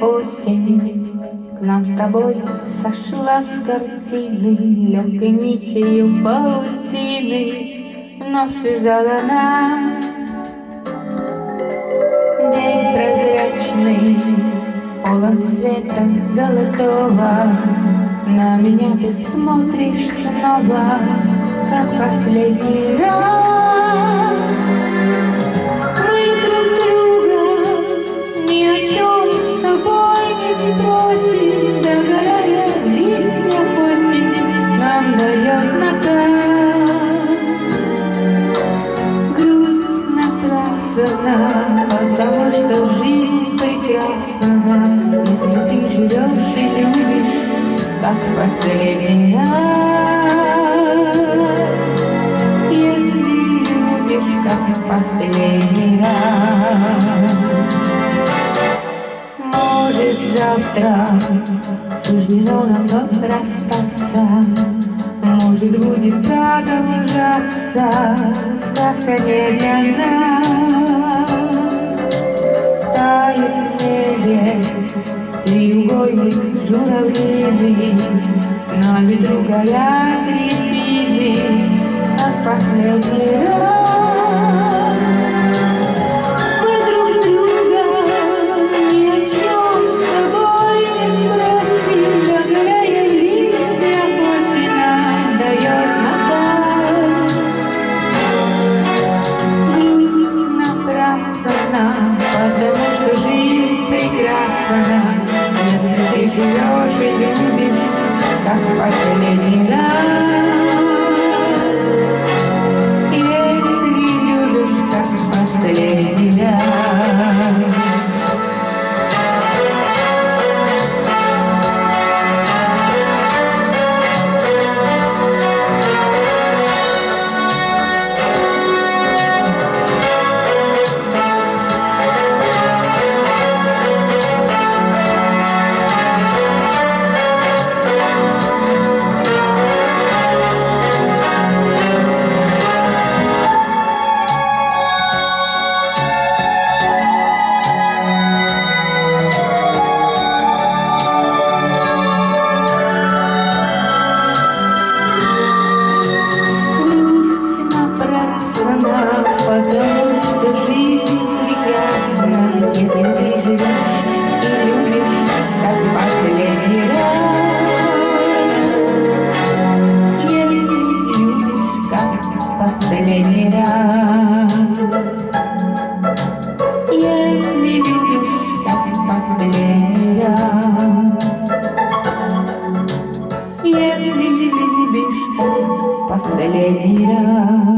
осень к нам с тобой сошла с картины легкой нитью паутины, вновь связала нас. День прозрачный, полон света золотого, на меня ты смотришь снова, как последний раз. Мы друг друга ни о чем с тобой не спросим, догорая в листьях осень нам дает наказ. Грусть напрасна, потому что жизнь прекрасна, если ты живешь и любишь, как в последний раз. Если любишь, как в последний раз. Может, завтра суждено нам вновь расстаться, может, будет продолжаться сказка не для нас. Тает в небе треугольник журавлиный, на ветру горят рябины, как последний раз. Мы друг друга ни о чем с тобой не спросим, догорая в листьях осень нам дает наказ. Грусть напрасна, потому что жизнь прекрасна, если ты живешь и любишь, как в последний раз. Если любишь, как в последний раз. Потому что жизнь прекрасна, если ты живешь и любишь, как в последний раз. Если любишь, как в последний раз. Если любишь, как в последний раз. Если любишь, как в последний раз.